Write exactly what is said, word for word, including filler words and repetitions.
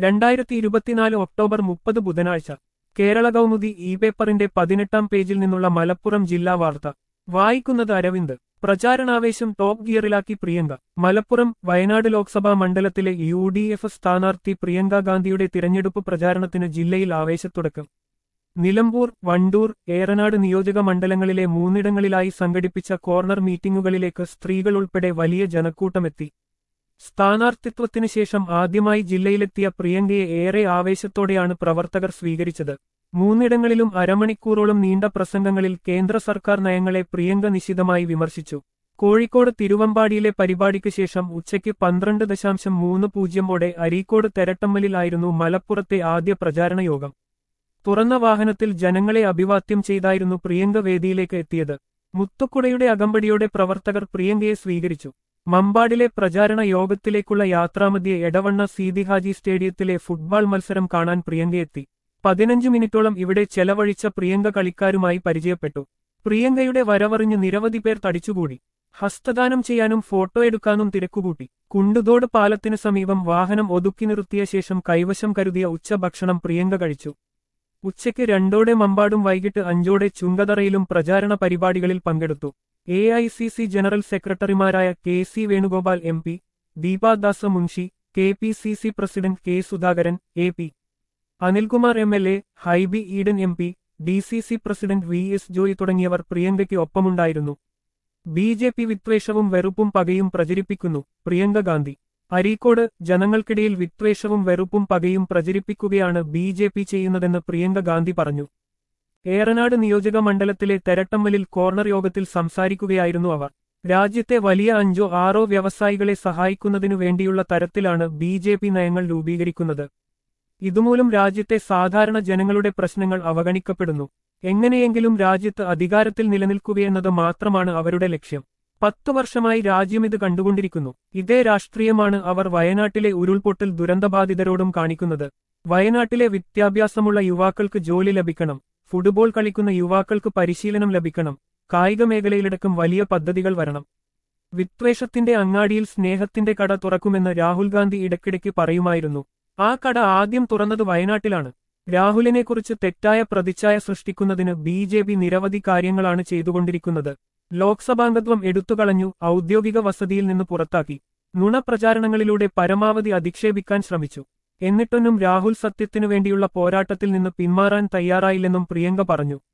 രണ്ടായിരത്തി ഇരുപത്തിനാല് ഒക്ടോബർ മുപ്പത് ബുധനാഴ്ച കേരള കൗമുദി ഇ പേപ്പറിന്റെ പതിനെട്ടാം പേജിൽ നിന്നുള്ള മലപ്പുറം ജില്ലാ വാർത്ത വായിക്കുന്നത് അരവിന്ദ്. പ്രചാരണാവേശം ടോപ്പ് ഗിയറിലാക്കി പ്രിയങ്ക. മലപ്പുറം വയനാട് ലോക്സഭാ മണ്ഡലത്തിലെ യു ഡി എഫ് സ്ഥാനാർത്ഥി പ്രിയങ്ക ഗാന്ധിയുടെ തിരഞ്ഞെടുപ്പ് പ്രചാരണത്തിന് ജില്ലയിൽ ആവേശത്തുടക്കം. നിലമ്പൂർ, വണ്ടൂർ, ഏറനാട് നിയോജക മണ്ഡലങ്ങളിലെ മൂന്നിടങ്ങളിലായി സംഘടിപ്പിച്ച കോർണർ മീറ്റിംഗുകളിലേക്ക് സ്ത്രീകൾ ഉൾപ്പെടെ വലിയ ജനക്കൂട്ടമെത്തി. സ്ഥാനാർത്ഥിത്വത്തിന് ശേഷം ആദ്യമായി ജില്ലയിലെത്തിയ പ്രിയങ്കയെ ഏറെ ആവേശത്തോടെയാണ് പ്രവർത്തകർ സ്വീകരിച്ചത്. മൂന്നിടങ്ങളിലും അരമണിക്കൂറോളം നീണ്ട പ്രസംഗങ്ങളിൽ കേന്ദ്ര സർക്കാർ നയങ്ങളെ പ്രിയങ്ക നിശിതമായി വിമർശിച്ചു. കോഴിക്കോട് തിരുവമ്പാടിയിലെ പരിപാടിക്ക് ശേഷം ഉച്ചയ്ക്ക് പന്ത്രണ്ട് ദശാംശം മൂന്ന് പൂജ്യമോടെ അരീക്കോട് തെരട്ടമ്മലിലായിരുന്നു മലപ്പുറത്തെ ആദ്യ പ്രചാരണ യോഗം. തുറന്ന വാഹനത്തിൽ ജനങ്ങളെ അഭിവാദ്യം ചെയ്തായിരുന്നു പ്രിയങ്ക വേദിയിലേക്ക് എത്തിയത്. മുത്തുക്കുടയുടെ അകമ്പടിയോടെ പ്രവർത്തകർ പ്രിയങ്കയെ സ്വീകരിച്ചു. മമ്പാടിലെ പ്രചാരണ യോഗത്തിലേക്കുള്ള യാത്രാമധ്യേ എടവണ്ണ സീതി ഹാജി സ്റ്റേഡിയത്തിലെ ഫുട്ബോൾ മത്സരം കാണാൻ പ്രിയങ്കയെത്തി. പതിനഞ്ചു മിനിറ്റോളം ഇവിടെ ചെലവഴിച്ച പ്രിയങ്ക കളിക്കാരുമായി പരിചയപ്പെട്ടു. പ്രിയങ്കയുടെ വരവറിഞ്ഞ് നിരവധി പേർ തടിച്ചുകൂടി. ഹസ്തദാനം ചെയ്യാനും ഫോട്ടോ എടുക്കാനും തിരക്കുകൂട്ടി. കുണ്ടുതോട് പാലത്തിന് സമീപം വാഹനം ഒതുക്കി നിർത്തിയ ശേഷം കൈവശം കരുതിയ ഉച്ചഭക്ഷണം പ്രിയങ്ക കഴിച്ചു. ഉച്ചയ്ക്ക് രണ്ടോടെ മമ്പാടും വൈകിട്ട് അഞ്ചോടെ ചുങ്കതറയിലും പ്രചാരണ പരിപാടികളിൽ പങ്കെടുത്തു. A I C C general സെക്രട്ടറിമാരായ K C Venugopal M P, Deepa Das Munshi, K P C C president K Sudhakaran, A P Anilkumar M L A, Hibi Eden M P, D C C president V S Joy തുടങ്ങിയവർ പ്രിയങ്കയ്ക്ക് ഒപ്പമുണ്ടായിരുന്നു. ബി ജെ പി വിദ്വേഷവും വെറുപ്പും പകയും പ്രചരിപ്പിക്കുന്നു പ്രിയങ്ക ഗാന്ധി. അരീക്കോട് ജനങ്ങൾക്കിടയിൽ വിദ്വേഷവും വെറുപ്പും പകയും പ്രചരിപ്പിക്കുകയാണ് ബി ജെ പി ചെയ്യുന്നതെന്ന് പ്രിയങ്ക ഗാന്ധി പറഞ്ഞു. ഏറനാട് നിയോജക മണ്ഡലത്തിലെ തെരട്ടമ്മലിൽ കോർണർ യോഗത്തിൽ സംസാരിക്കുകയായിരുന്നു അവർ. രാജ്യത്തെ വലിയ അഞ്ചോ ആറോ വ്യവസായികളെ സഹായിക്കുന്നതിനു വേണ്ടിയുള്ള തരത്തിലാണ് ബി ജെ പി നയങ്ങൾ രൂപീകരിക്കുന്നത്. ഇതുമൂലം രാജ്യത്തെ സാധാരണ ജനങ്ങളുടെ പ്രശ്നങ്ങൾ അവഗണിക്കപ്പെടുന്നു. എങ്ങനെയെങ്കിലും രാജ്യത്ത് അധികാരത്തിൽ നിലനിൽക്കുകയെന്നത് മാത്രമാണ് അവരുടെ ലക്ഷ്യം. പത്തു വർഷമായി രാജ്യമിത് കണ്ടുകൊണ്ടിരിക്കുന്നു. ഇതേ രാഷ്ട്രീയമാണ് അവർ വയനാട്ടിലെ ഉരുൾപൊട്ടൽ ദുരന്തബാധിതരോടും കാണിക്കുന്നത്. വയനാട്ടിലെ വിദ്യാഭ്യാസമുള്ള യുവാക്കൾക്ക് ജോലി ലഭിക്കണം, ഫുട്ബോൾ കളിക്കുന്ന യുവാക്കൾക്ക് പരിശീലനം ലഭിക്കണം, കായിക മേഖലയിലടക്കം വലിയ പദ്ധതികൾ വരണം. വിദ്വേഷത്തിന്റെ അങ്ങാടിയിൽ സ്നേഹത്തിന്റെ കട തുറക്കുമെന്ന് രാഹുൽ ഗാന്ധി ഇടയ്ക്കിടയ്ക്ക് പറയുമായിരുന്നു. ആ കട ആദ്യം തുറന്നത് വയനാട്ടിലാണ്. രാഹുലിനെക്കുറിച്ച് തെറ്റായ പ്രതിച്ഛായ സൃഷ്ടിക്കുന്നതിന് ബി ജെ പി നിരവധി കാര്യങ്ങളാണ് ചെയ്തുകൊണ്ടിരിക്കുന്നത്. ലോക്സഭാംഗത്വം എടുത്തുകളഞ്ഞു, ഔദ്യോഗിക വസതിയിൽ നിന്ന് പുറത്താക്കി, നുണപ്രചാരണങ്ങളിലൂടെ പരമാവധി അധിക്ഷേപിക്കാൻ ശ്രമിച്ചു. എന്നിട്ടൊന്നും രാഹുൽ സത്യത്തിനു വേണ്ടിയുള്ള പോരാട്ടത്തിൽ നിന്ന് പിന്മാറാൻ തയ്യാറായില്ലെന്നും പ്രിയങ്ക പറഞ്ഞു.